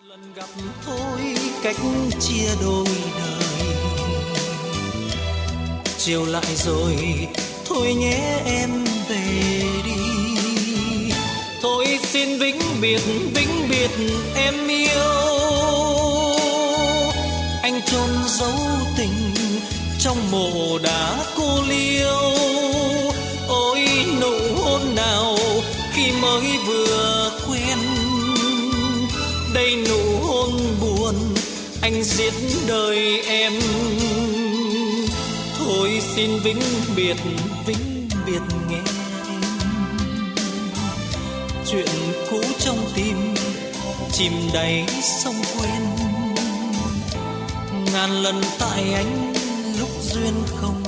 lần gặp thôi cách chia đôi đời, chiều lại rồi thôi nhé em về đi. Thôi xin vĩnh biệt em yêu, anh chôn giấu tình trong mộ đá cô liêu. Ôi nụ hôn nào khi mới vừa quen, đây nụ hôn buồn anh giết đời em. Thôi xin vĩnh biệt nghe em, chuyện cũ trong tim chìm đáy sông quên. Ngàn lần tại anh lúc duyên không